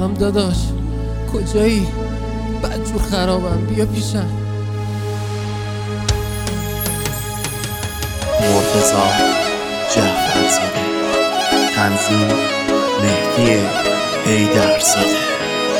سلام داداش، کجایی؟ بدجور خرابم، بیا پیشم. مرتضی جعفرزاده، تنظیم مهدی حیدرزاده.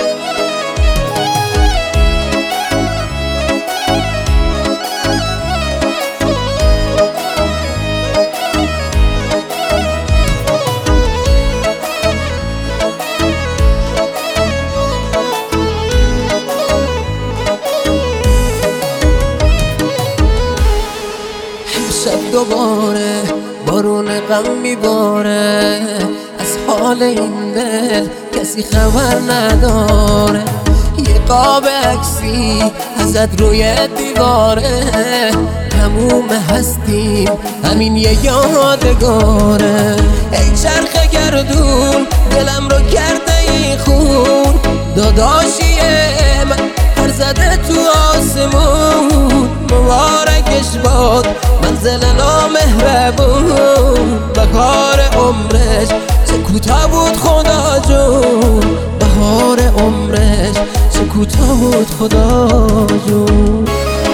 شب دوباره بارون غم میباره، از حال این دل کسی خبر نداره. یه قاب عکسی ازت روی دیواره، تموم هستیم همین یه یادگاره. ای چرخ گردون دلم رو کرده این خون، داداشی من پر زده تو آسمون. مبارکش باد منزل نامهربون، بهار عمرش چه کوتاه بود خدا جون. بهار عمرش چه کوتاه بود خدا جون.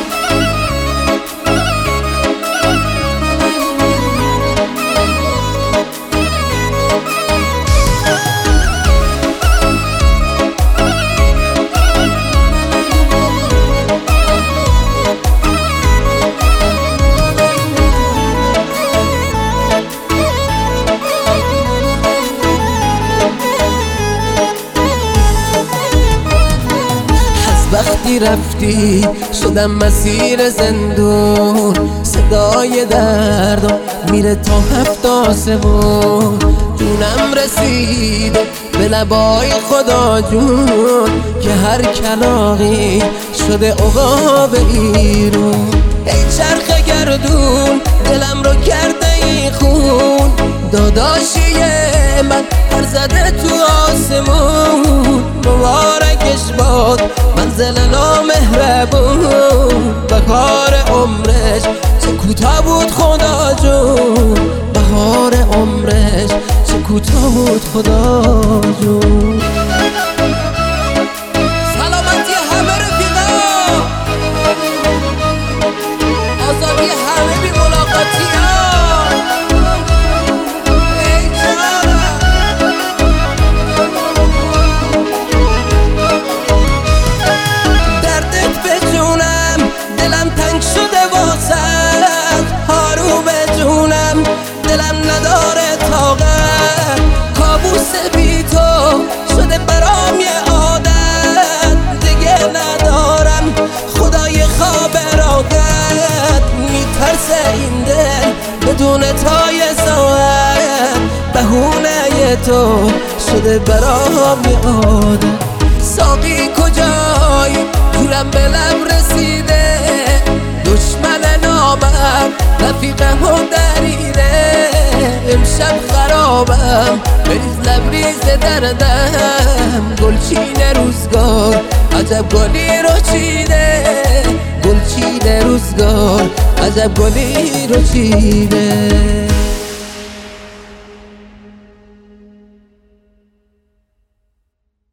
وقتی رفتی شدم مسیر زندون، صدای دردم میره تا 7 آسمون. جونم رسیده به لبای خدا جون، که هر کلاغی شده عقاب ایرون. ای چرخ گردون دلم رو کرده این خون، داداشی من پر زده تو آسمون. مبارکش باد منزل نامهربون، بهار عمرش چه کوتاه بود خدا جون. بهار عمرش چه کوتاه بود خدا جون. سلامتی همه رفیقا، آزادی همه بی ملاقاتی ها. دلم تنگ شده واسد، هارو به جونم دلم نداره طاقت. کابوس بی تو شده برام یه عادت، دیگه ندارم خدای خواب راحت. میترسه این دل بدون تای ساعت، بهونه تو شده برام یه عادت. ساقی کجایی؟ جورم به لب رسیده، دشمن نامم رفیقم و دریده. امشب خرابم بریز لبریز دردم، گلچین روزگار عجب گلی رو چیده. گلچین روزگار عجب گلی رو چیده.